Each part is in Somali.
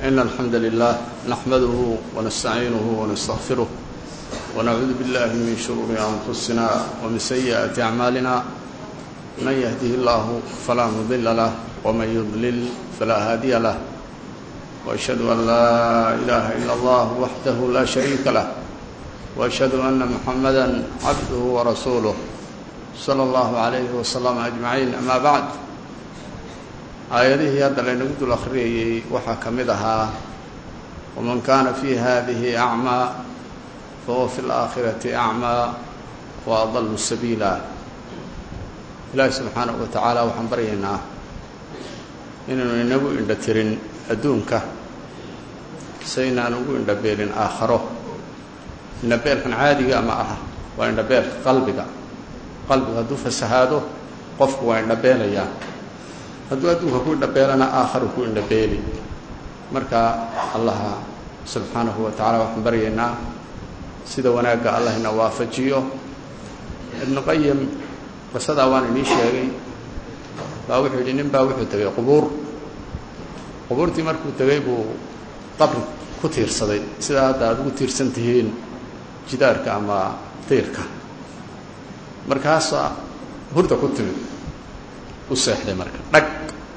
إن الحمد لله نحمده ونستعينه ونستغفره ونعوذ بالله من شرور أنفسنا ومن سيئات أعمالنا من يهده الله فلا مضل له ومن يضلل فلا هادي له وأشهد أن لا إله إلا الله وحده لا شريك له وأشهد أن محمدا عبده ورسوله صلى الله عليه وسلم أجمعين أما بعد aayadihii hadda laynagu dul akhriyayey waxaa ka mid ahaa waman kaana fii haadihi acmaa fahuwa fi اlaakhirati acmaa wa adallu sabiila ilaahi subxaanahu wa tacaala waxaan baryaynaa inaynu inagu indho tirin adduunka saynaan ugu indhabeelin aakharo indhabeelkan caadiga ma aha waa indhabeelka qalbiga hadduu fasahaado qofku waa indhabeelayaa hadduu adduunka ku indhabeelana aakharu ku indhabeeli marka allaha subxaanahu wa tacala waxaan baryaynaa sida wanaagga allah ina waafajiyo ibnu qayim qisadaa waan inii sheegay baa wuxuu yidhi nin baa wuxuu tegey qubuurtii markuu tegey buu qabri ku tiirsaday sidaa hadda aad ugu tiirsan tihiin jidaarka ama tiirka markaasaa hurda ku timid u seexday marka dhag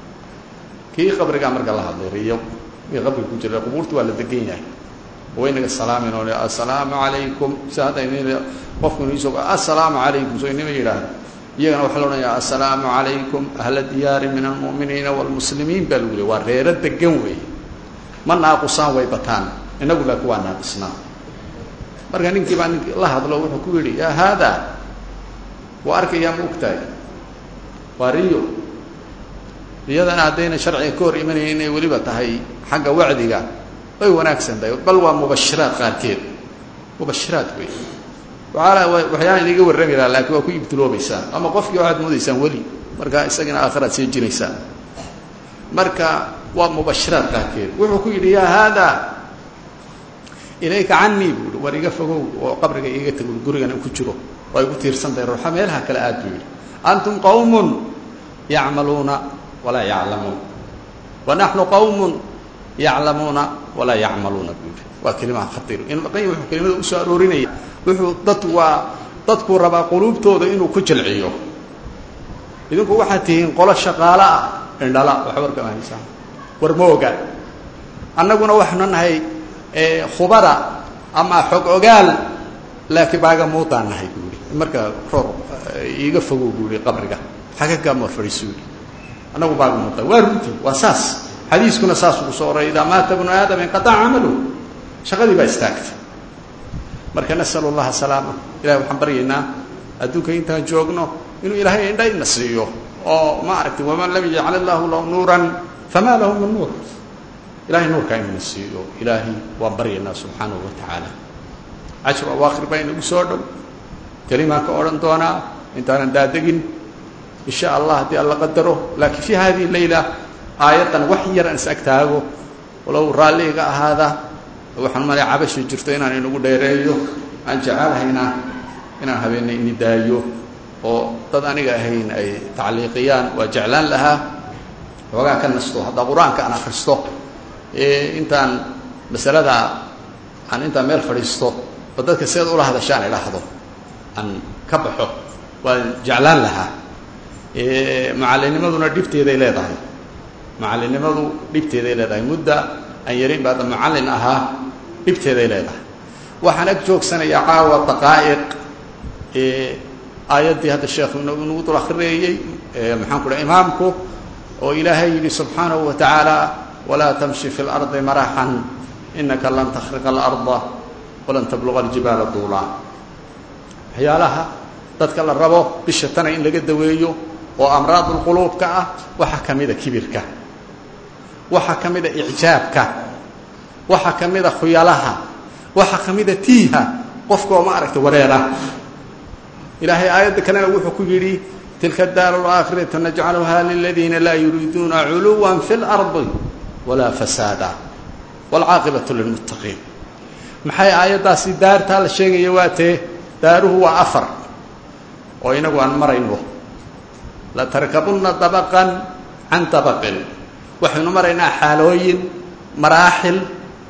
kii qabrigaa marka la hadlay riyo kii qabriga ku jira qubuurta waa la degan yahay waynaga salaamin oo assalaamu calaykum si hadda qofku inuu isoo assalaamu calaykum soo inima yidhaahdo iyagana waxaa la odhanayaa assalaamu calaykum ahla diyaari min almu'miniina waalmuslimiin baa lagu leey waa reero degan weeye ma naaqusaan way bataan innagu laakiin waa naaqisnaa marka ninkii baa ninkii la hadlo wuxuu ku yidhi yaa haadaa waa arkayaa ma ogtahay waa riyo riyadana haddayna sharciga ka hor imanaya inay weliba tahay xagga wacdiga way wanaagsan tahay bal waa mubashiraad qaarkeed mubashiraad wey waxyaala iniga warrami laha laakiin waa ku ibtiloobaysaan ama qofkii waxaad moodaysaan weli marka isagina aakhiraad sii jiraysaan marka waa mubashiraad qaarkeed wuxuu ku yidhi yaa haadaa ilayka canii buui war iga fogow oo qabriga iiga tag gurigana ku jiro waa igu tiirsan tahay ruuxa meelaha kale aad buu yidhi antum qawmun yacmaluuna walaa yaclamuun wa naxnu qawmun yaclamuuna walaa yacmaluuna buu yidhi waa kelimaha khatiir ibnu qayim wuxuu kelimada u soo aroorinaya wuxuu dadkuu rabaa quluubtooda inuu ku jilciyo idinku waxaad tihiin qolo shaqaalo ah indhala waxba warkama haysaan war ma oga annaguna waxaanu nahay khubara ama xog ogaal laakiin baaga muudaan nahay buu yidhi marka roor iiga fogow buu yidhi qabriga xagagaama fadhiisuu yidhi annagu baaga muudaa waa runtii waa saas xadiiskuna saas ugu soo oray idaa maata bnu aadam inqataca camalu shaqadii baa istaagtay marka nasalu llaha salaama ilahay waxaan baryaynaa adduunka intaan joogno inuu ilaahay indha ina siiyo oo ma aragtay waman lam yajcal illaahu lahu nuuran famaa lahu min nuur ilahay nuurkaa inuna siiyo ilaahay waan baryaynaa subxaanahu wa tacaala cashru awaakhir baa inagu soo dhow kelimaan ka odhan doonaa intaanan daadegin in sha allah haddii alla qadaro laakiin fii hadihi leyla aayaddan wax yar aan is ag taago walow raalliga ahaada waxaan malay cabasha jirto inaan inagu dheereeyo aan jecelahaynaa inaan habeenna ini daayo oo dad aniga ahayn ay tacliiqiyaan waa jeclaan lahaa xoogaa ka nasto haddaa qur-aanka aan akhristo intaan masalada aan intaan meel fadhiisto oo dadka sidaad ula hadashaan idhaahdo aan ka baxo waan jeclaan lahaa macalinimaduna dhibteeday leedahay mudda aan yarin baada macallin ahaa dhibteeday leedahay waxaan ag joogsanayaa caawa daqaa'iq aayaddii hadda sheekhu nagu dul akhriyeeyey maxaan ku dhaha imaamku oo ilaahay yidhi subxaanahu wa tacaala walaa tamshi fi اlardi maraxan inaka lan takhriqa alarda walan tabluga aljibaala duulaa waxyaalaha dadka la rabo bisha tana in laga daweeyo oo amraadulquluubka ah waxaa ka mida kibirka waxaa ka mida icjaabka waxaa ka mida khuyalaha waxaa ka mida tiiha qofkaoo ma aragta wareera ilaahay aayadda kalena wuxuu ku yidhi tilka daaru laakhiratu najcaluha liladiina laa yuriiduuna culuwan fi اlardi walaa fasaada waalcaaqibatu lilmuttaqiin maxay aayaddaasi daartaa la sheegaya waa tee daaruhu waa 4 oo inagu aan marayno latarkabunna dabaqan can dabaqin waxaynu maraynaa xaalooyin maraaxil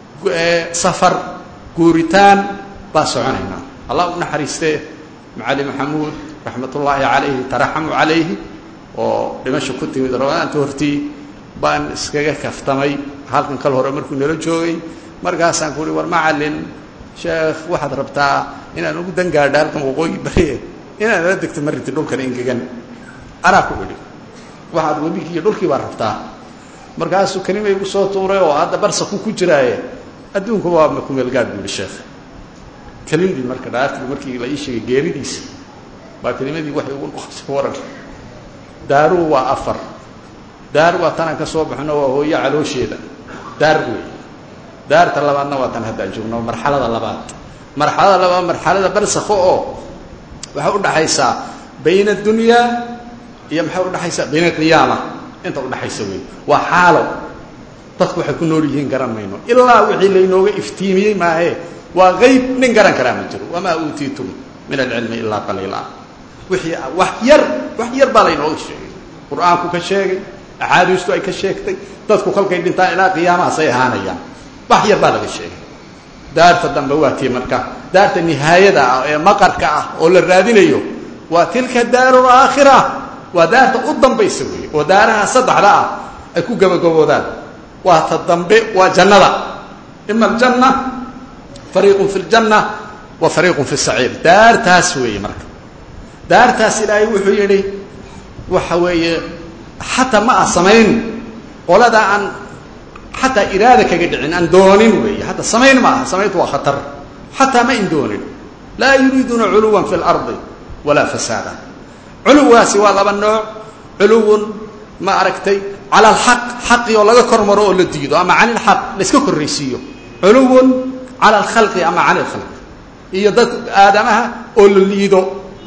safar guuritaan baa soconaynaa allah u naxariistee macali maxamuud raxmatullaahi calayhi taraxamu calayhi oo dhimasho ku timid ramadaanta hortii baan iskaga kaftamay halkan kal hore markuu nala joogay markaasaan ku uhi war macalin sheekh waxaad rabtaa inaan ugu dangaadha halkan waqooyi bari inaan la degto marinti dhulkan engegan anaa ku idhi waxaad webigii iyo dhulkii baa rabtaa markaasuu kelimay igu soo tuuray oo hadda barsaku ku jiraaye adduunku waa ma ku meelgaad buu yihi sheekh kelimadii marka dhaartii markii la ii sheegay geeridiisa baa kelimadii waxay ugu noqotay waran daaruhu waa 4 daar waa tanaan ka soo baxno waa hooyo caloosheeda daar wey daarta labaadna waa tan haddaan joogno marxalada labaad marxalada barsakho oo waxaa u dhaxaysaa bayna adunyaa iyo maxaa u dhaxaysaa bayna alqiyaama inta u dhaxaysa wey waa xaalo dadku waxay ku nool yihiin garan mayno ilaa wixii laynooga iftiimiyey maahe waa qayb nin garan karaa ma jiro wamaa uutiitum min alcilmi ilaa qaliila wixii wax yar baa laynooga sheegay qur-aanku ka sheegay axaadiistu ay ka sheegtay dadku kolkay dhintaan ilaa qiyaamahaasay ahaanayaan wax yar baa laga sheegay daarta dambe waa tii marka daarta nihaayada ah ee maqarka ah oo la raadinayo waa tilka daarul aakhira waa daarta u dambaysa weeye oo daaraha saddexda ah ay ku gabagaboodaan waa ta dambe waa jannada ima aljanna fariiqun fi ljanna wa fariiqun fi saciir daartaas weeye marka daartaas ilaahay wuxuu yidhi waxa weeye xataa ma ah samayn qolada aan xataa iraada kaga dhicin aan doonin weeye hataa samayn ma aha samayntu waa khatar xataa ma in doonin laa yuriiduuna culuwan fi lardi walaa fasaada culuwaasi waa laba nooc culuwun ma aragtay cala alxaq xaqii oo laga kor maro oo la diido ama cani ilxaq la iska korraysiiyo culuwun cala alkhalqi ama cani ilkhalq iyo dad aadamaha oo la liido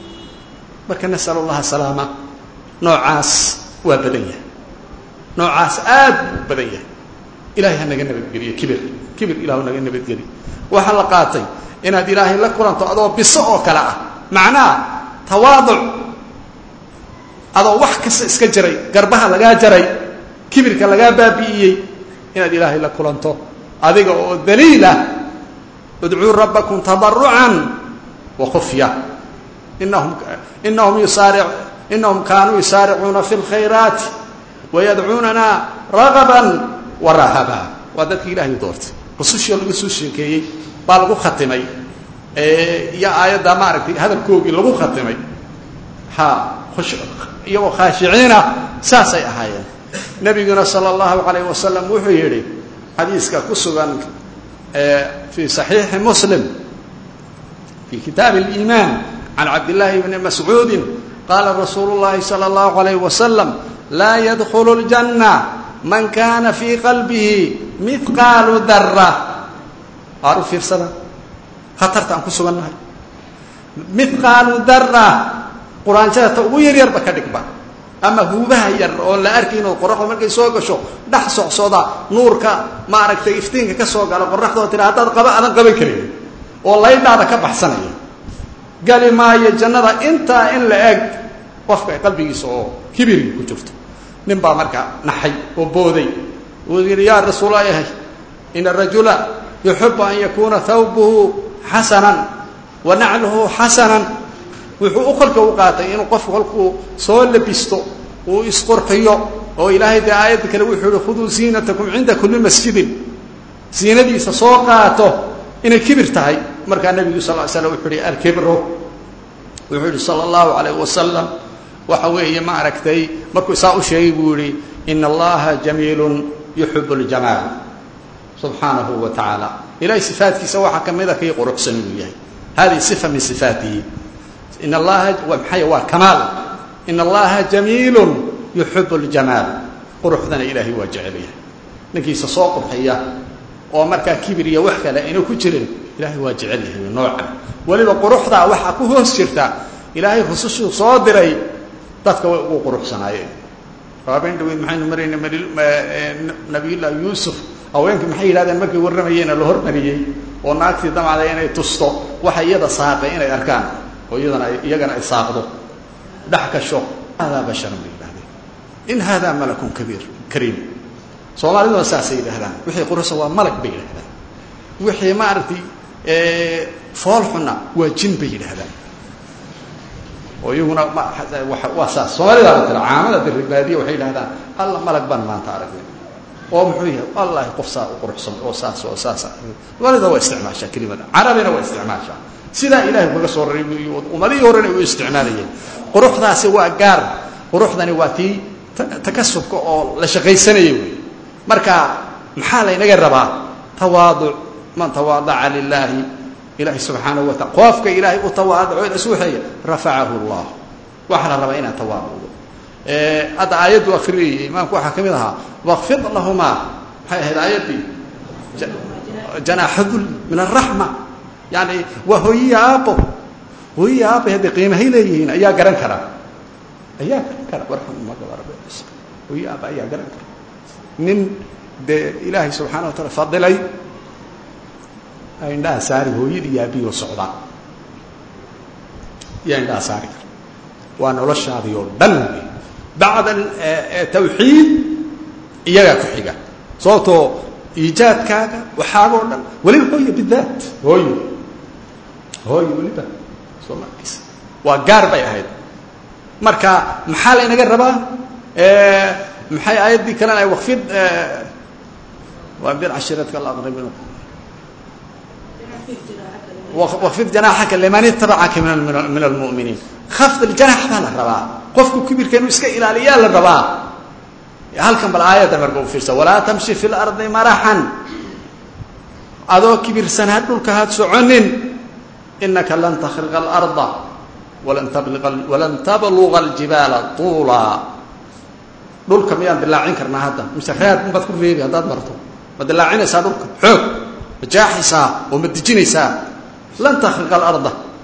marka nasal allaha salaama noocaas waa badan yahay noocaas aad buu badan yahay ilahay ha naga nabadgeliyo kibir ilaahu naga nabadgeliyo waxaa la qaatay inaad ilaahay la kulanto adoo biso oo kale ah macnaha tawaaduc adoo wax kasta iska jaray garbaha lagaa jaray kibirka lagaa baabi'iyey inaad ilaahay la kulanto adiga oo daliilah udcuu rabbakum tadarrucan wa khufya innahum kaanuu yusaaricuuna fi lkhayraati wayadcuunana ragaban wa rahaba waa dadkii ilaahay doortay rusushii lagu soo sheekeeyey baa lagu khatimay iyo aayadda maaragtay hadalkoogii lagu khatimay iyagoo khaashiciina saasay ahaayeen nabiguna sala allahu calayh wasalam wuxuu yidhi xadiiska ku sugan fii saxiixi muslim fii kitaabi aliimaan can cabdillaahi bni mascuudin qaala rasuulu llahi sala allahu calayh wasalam laa yadkhulu ljanna man kaana fii qalbihi mihqaalu darra waar u fiirsada khatarta aan ku sugannahay mihqaalu darra quraanjada ta ugu yaryarba ka dhigba ama huubaha yar oo la arkaynoo qoraxdu markay soo gasho dhex socsooda nuurka maaragtay iftiinka ka soo gala qoraxdoo tira haddaad aadan qaban karin oo laydhaada ka baxsanaya gali maayo jannada intaa in la eg qofka qalbigiisa oo kibiri ku jirto nin baa marka naxay oo booday uu yidhi yaa rasuulallahi ina arajula yuxibu an yakuuna thawbuhu xasanan wa nacluhu xasanan wuxuu u kolka u qaatay inuu qofku kolkuu soo labisto uu isqurxiyo oo ilaahay dee aayadda kale wuxuu yihi khuduu ziinatakum cinda kulli masjidin ziinadiisa soo qaato inay kibir tahay markaa nebigu sal slam wuxuu yihi alkibru wuxuu yihi sala allahu calayh wasalam waxa weeye ma aragtay markuu saa u sheegay buu yihi ina allaha jamiilun yuxibu ljamaal subxaanahu wa tacaala ilahay sifaatkiisa waxaa ka mida kii quruxsan inuu yahay hadihi sifa min sifaatihi in allaha maxay waa kamaal in allaha jamiilun yuxibu ljamaal quruxdana ilaahay waa jecel yahay ninkiisa soo qurxiya oo markaa kibir iyo wax kale ayna ku jirin ilaahay waa jecel yahay noocan weliba quruxdaa waxaa ku hoos jirta ilaahay rusushuu soo diray dadka way ugu quruxsanaayeen raabeen dhaweyd maxaynu marayna nabiyullaahi yuusuf haweenkii maxay yidhahdeen markay warramayeena la hormariyey oo naagtii damacday inay tusto waxa iyada saaqay inay arkaan oo iyagana ay saaqdo dhex gasho haadaa basharan bay yidhahdeen in haadaa malakun kariim Soomaalidu saasay yiraahdaan wixii quruxsan waa malag bay yiraahdaan wixii ma aragti foolxuna waa jin bay yiraahdaan oo iyaguna waa saas Soomaalida caamada dirbaadiye waxay yiraahdaan alla malag baan maanta aragnay oo muxuu yahay wallahi qof saa quruxsan oo saas walida waa isticmaasha kelimada carabina waa isticmaasha sida ilaahay kaga soo reebiyo umadii horena uu isticmaalayay quruxdaasi waa gaar quruxdani waa tii takasubka oo la shaqaysanayay marka maxaa la inaga rabaa tawaadu man tawaada'a lillahi ilahi subhanahu wa ta'ala qofka ilahi u tawaadu isuuxay rafa'ahu allah waxa rabaa ina tawaadu هذا آيات أخرى ما كوا حكمها واخفض لهما هذه آياتي جناح ذل من الرحمة يعني وهي أب هذه قيمة هي لين أيها قرن كرا أيها كرا ورحم الله رب وهي أب أيها قرن كرا من إلهي سبحانه وتعالى فضلي عندها ساري هو يدي أبي وصعدا عندها ساري وأنا ولا شاذي يردن بعد التوحيد إياك كحجة صوته إيجاد كذا وحاجة وليه هو بالذات هو وليه صلى كيس وقارب يا مركا محل إنا جربا محي آيات دي كلام وخفض وأبدل عشرتك الله أضرب وخفض جناحك لمن اتبعك من المؤمنين خفض الجناح هذا الربا قفك كبير كانوا يسكا إلى ليال الربا هل كان بالآية مرقوم فيرسا ولا تمشي في الأرض مرحا أذو كبير سنهد لك سعنن إنك لن تخرق الأرض ولن تبلغ الجبال طولا دول كميان دلاعين كرنا هذا مسخرات ما بتكون فيه هذا مرتو بدلاعين يسادوك حب جاحسا ومدجينيسا لن تخرق الأرض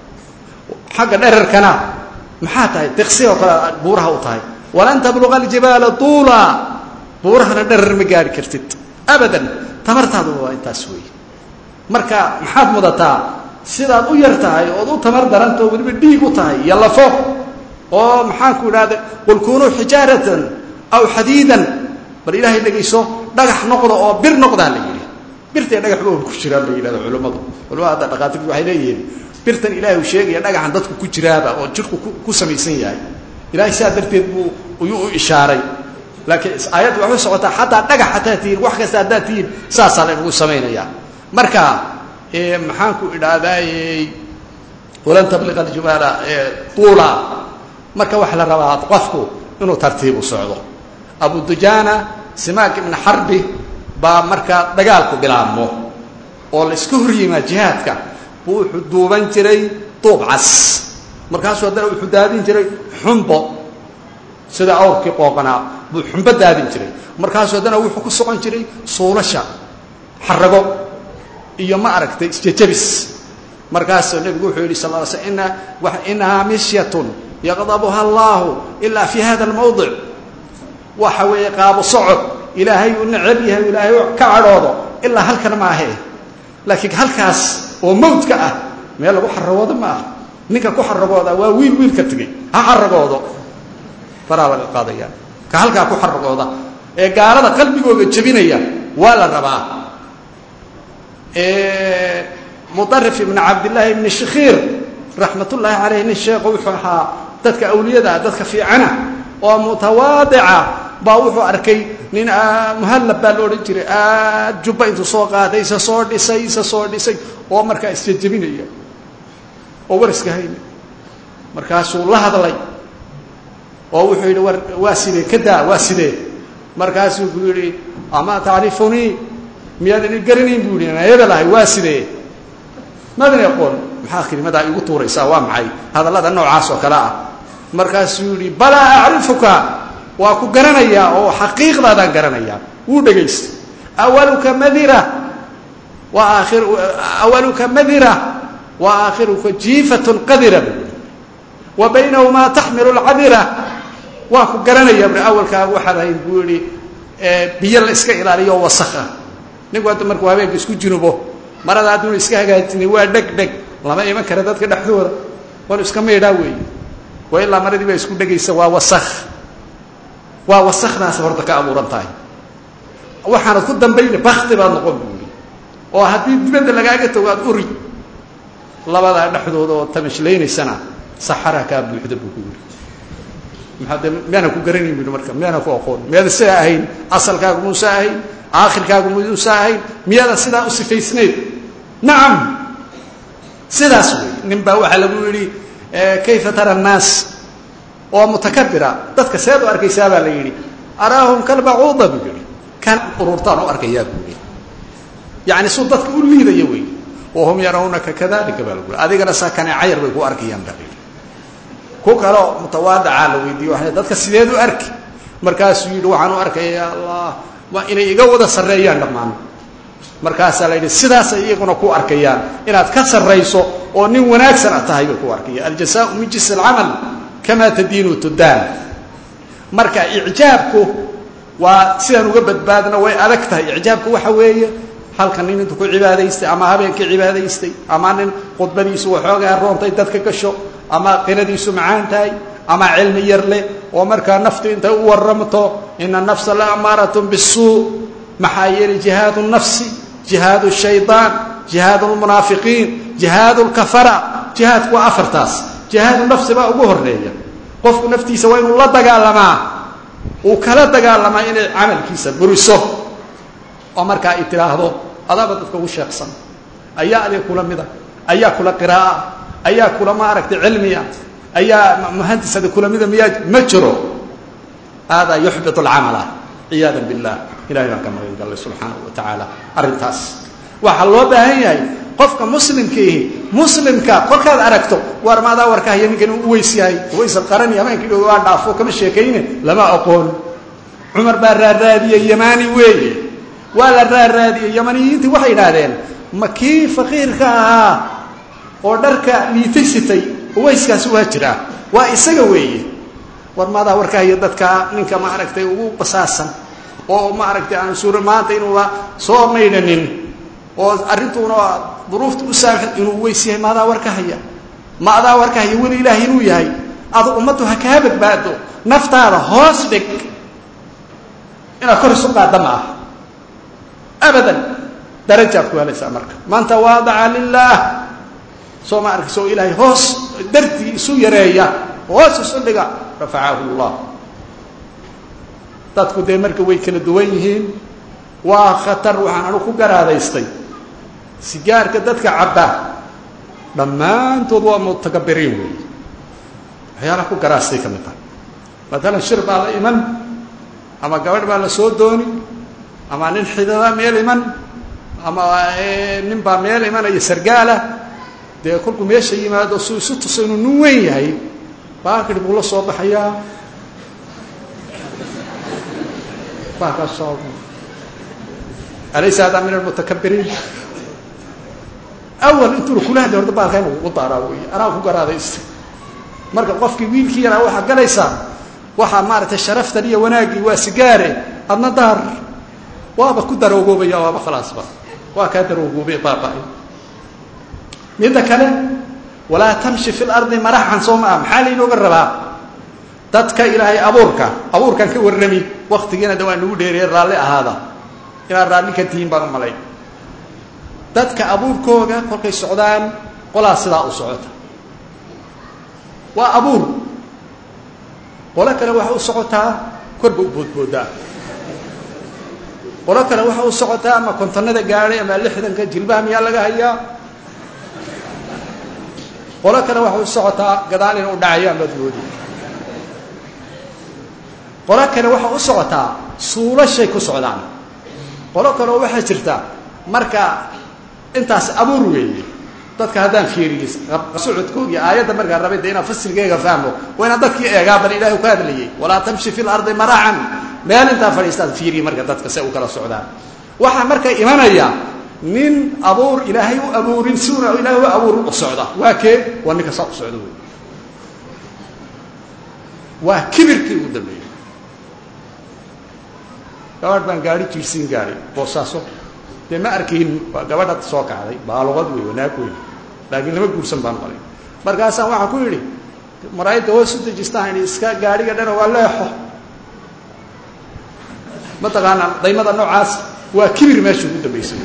حق الأرر كنا محاتها تقسيه بورها وطاي ولن تبلغ الجبال طولا بورها ندرر مقاري كرتت أبدا تمرت هذا هو انت سوي مركا محاد مدتا سيداد u yartahay oo u tamar daranto waliba dhiig u tahay yalla fooq oo maxaan ku raada qul kunu hijaratan aw hadidan bal ilaahay dhageyso dhagax noqdo oo bir noqdaan la yiri birtay dhagax oo ku jira la yiraahdo culimada dhaqaatigu waxay leeyihiin birtan ilaahay uu sheegay dhagaxan dadku ku jiraaba oo jirku ku sameeysan yahay ilaahay saa darteed buu u ishaaray laakiin aayad waxa socota hatta dhagax hatta tiin wax kasta daatiin saasale ugu sameeynaya marka maxaan ku idhaaday walan tabliq aljibala tula marka wax la rabaa qofku inuu tartiib u socdo abu dujana simaak ibn harbi ba marka dagaalku bilaabmo oo la isku horiyay jihaadka wuxuu duuban jiray toobcas markaas oo dad wuxuu daadin jiray xumbo sida awrkii qooqana buu xumbo daadin jiray markaas oo dad wuxuu ku socon jiray soolasha xarago iyo ma aragtay isjabis markaas nabigu wuxuu yiri sallallahu alayhi wasallam wa inna mishyatun yaqdabuha Allah illa fi hadha al-mawdi' wa hawa yaqabu sa'd ilahi un'abiha ilahi ka cadoodo illa halkan ma ahe laakiin halkaas oo mawdka ah meel lagu xarroodo ma ah ninka ku xarrooda waa wiil ka tagay ha xarroodo faraawal qaadaya ka halka ku xarrooda ee gaalada qalbigooda jabinaya waa la rabaa مطرف ابن عبد الله بن الشخير رحمة الله عليه الشيخ وحها dadka awliyada dadka fiicana oo mutawaadica baa wuxuu arkay nin muhallab baa loo jiray jubba intuu soo qaaday soo dhisay oo markaa isjabinaya oo wariska hayna markaasuu la hadlay oo wuxuu yiri waa sidee kada waa sidee markaasuu ku yiri ama taarifuni miyadani garanayn buu yiri ayada lahay waa sidee madan yaqoon maxaa kelimada igu tuuraysaa waa maxay hadallada noocaas oo kala ah markaasuu yiri bala a'rifuka waa ku garanaya oo xaqiiqdaada garanaya uu dhageystay awaluka madira wa akhiruka jifatun qadira wa baynahuma tahmilu al'adira waa ku garanaya awalka waxa ay buu yiri biyo la iska ilaaliyo wasakha nigu hadda markuu habeenka isku jinubo marada aad iska hagaajinay waa dhag lama iman kara dadka dhaxdooda war iska meedha weey way la maradii way isku dhageysa waa wasakhdaas horta ka abuuran tahay waxaana ku dambayna bakti baad noqon buuri oo haddii dibadda lagaaga tago aad uri labadaa dhexdooda oo tamashlaynaysana saxara kaa buuxda buu ku yidhi maxaa miyana ku garanaynin buuri marka miyana ku aqoon miyada sidaa ahayn asalkaagu muusa ahayn aakhirkaagu muusa ahayn miyada sidaa u sifaysneed nacam sidaas wey nin baa waxaa lagu yidhi kayfa tara annaas oo mutakabira dadka seed u arkaysaa baa la yidhi araahum kalbacuuda buu yidhi kan ururtaan u arkayaa buu yidhi yacni suu dadka u liidaya wey wahum yarawnaka kadalika baa lagu yidhi adigana saa kane cayar bay ku arkayaan baa la yidhi ku kaloo mutawaadacaa la weydiiye waa dadka sideed u arki markaasuu yidhi waxaan u arkaya ya allah waa inay iga wada sarreeyaan dhammaan markaasaa la yidhi sidaasay iyaguna ku arkayaan inaad ka sarrayso oo nin wanaagsan a tahay bay ku arkayaan aljasaau min jinsi alcamal kamaa tadiinu tudaan marka icjaabku waa sidaan uga badbaadna way adag tahay icjaabku waxa weeye halkan nin intu ku cibaadaystay ama habeenkii cibaadaystay ama nin khudbadiisu waxoogaa roontay dadka gasho ama qiradiisu macaan tahay ama cilmi yar leh oo markaa naftu intay u warramto ina nafsa la amaaratun bisuu maxaa yeelay jihaadu nafsi jihaadu shaydaan jihaadu lmunaafiqiin jihaadu lkafara jihaadku waa afartaas jihaadu nafsi baa ugu horeeya qofku naftiisa waa inuu la dagaalamaa uu kala dagaalamaa inay camalkiisa buriso oo markaa ay tidhaahdo adaaba dadka ugu sheeksan ayaa adiga kula mida ayaa kula qiraa'a ayaa kula maaragtay cilmiya ayaa muhandisada kula mida miyaa ma jiro haadaa yuxbitu alcamala ciyaada billah ilahay baan ka magan gallay subxaanahu wa tacaala arrintaas waxaa loo baahan yahay qofka muslimkiihi muslimka kolkaad aragto war maadaa warkahaya ninkan u weys yahay waysal qarani habeenkii dhow waa dhaafo kama sheekayne lama aqoon cumar baa raaraadiyey yamaani weeye waa la raaraadiyey yamaniyiintii waxay idhaahdeen ma kii faqiirka ahaa oo dharka liitaysitay wayskaasi waa jiraa waa isaga weeye war maadaa warkahaya dadka ninka maaragtay ugu basaasan oo maaragtay aan suura maanta inuuba soo maydhanin oo arrintuuna duruufta u saamxin inuu weys yahay maadaa warkahaya ma adaa warkahaya weli ilaahay inuu yahay adu ummaddu ha kaa badbaado naftaada hoos dhig inaad kor isu qaadda ma aha abadan darajaad ku helaysaa marka man tawaadaca lilaah soo ma arkaysa oo ilaahay hoos dartii isu yareeya hoos isu dhiga rafacahu llah dadku dee marka way kala duwan yihiin waa khatar waxaan anu ku garaadaystay sigaarka dadka cabba dhammaantood waa mutakabiriin weeye waxyaalaha ku garaastay ka mid tahay matalan shir baa la iman ama gabadh baa la soo dooni ama nin xidada meel iman ama nin baa meel imanaya sargaala dee kolkuu meesha yimaado suu isu tuso inuu nin weyn yahay baakir buu la soo baxayaa baakaasoo alaysa hada min almutakabiriin awal intuu kula hadlay horta baalka inuu u daaraa weeye anaa ku garaadaysta marka qofkii wiilkii yaraa waxaa galaysaa waxaa maaragtay sharaftan iyo wanaaggii waa sigaare adna daar waaba ku daroogoobaya waaba khalaasba waa kaa daroogoobay baaba'ay midda kale walaa tamshi fi lardi maraxan soo ma ah maxaa laynooga rabaa dadka ilaahay abuurkan ka warrami waktigiina de waa nagu dheeriyey raalli ahaada inaad raalli ka tihiin baan u malay dadka abuurkooga kolkay socdaan qolaa sidaa u socota waa abuur qolo kale waxa u socotaa korba u boodboodaa qolo kale waxa u socotaa ama kontonada gaadhay ama 60ka jilbaha miyaa laga hayaa qolo kale waxa u socotaa gadaal inuu dhacayo ama doodi qolo kale waxa u socotaa suulashay ku socdaan qolo kale waxa jirta marka intaas abuur weeye dadka haddaan fiiriyo socodkooda aayadda markaa rabay inaan fasilkeega fahmo waa inaan dadkii eegaa bal ilaahay ku hadlayay walaa tamshi fil ardi marahan meel inta fadhiistaan fiiriyo marka dadka say u kala socdaan waxa marka imanaya nin abuur ilaahay u abuurin suura ilaahay u abuur u socda waa kee waa ninka soo socda weey waa kibirkii u dambeeyay gabadh baan gaari jiirsiin gaari boosaaso dee ma arkayn gabadha soo kacday baalogad wey wanaag weyn laakiin lama guursan baan qalay markaasaan waxaan ku yidhi maraayadda hoos u dejistaan iska gaadhiga dhana waa leexo ma taqaanaa daymada noocaas waa kibir meesha ugu dambaysay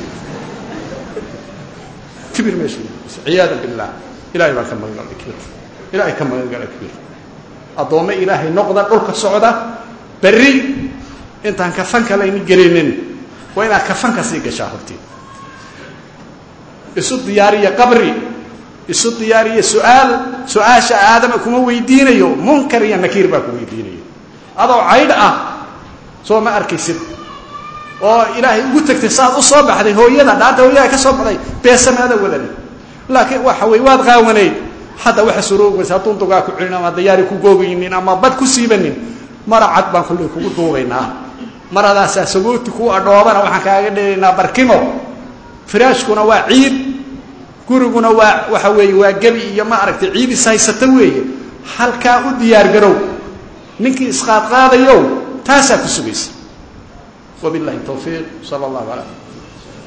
kibir meesha ciyaada billah ilaahay baa ka magan galay kibir ilaahay ka magan galay kibir adoome ilaahay noqda dhulka socda bari intaan kafan kale in gelinin waa inaad kafan ka sii gashaa hortii isu diyaariya qabri isu diyaariya su'aasha aadama kuma weydiinayo munkar iyo nakiir baa ku weydiinayo adoo cayd ah soo ma arkaysid oo ilaahay ugu tagtay saad u soo baxday hooyada dhaanta hooyada ka soo baxday beesamaada wadani laakiin waxa way waad qaawanay hada waxa suruugaysa tuntuga ku cilina ama diyaari ku googaynin ama bad ku siibanin maracad baan kulli kugu duubaynaa maradaas sagooti ku adhoobana waxaan kaaga dheeynaa barkimo firaashkuna waa ciid guriguna waa waxa weey waa gabi iyo ma aragtay ciid isaysata weeye halka u diyaar garow ninkii isqaad qaadayo taasa ku sugaysa wabillahi tawfiiq sallallahu alayhi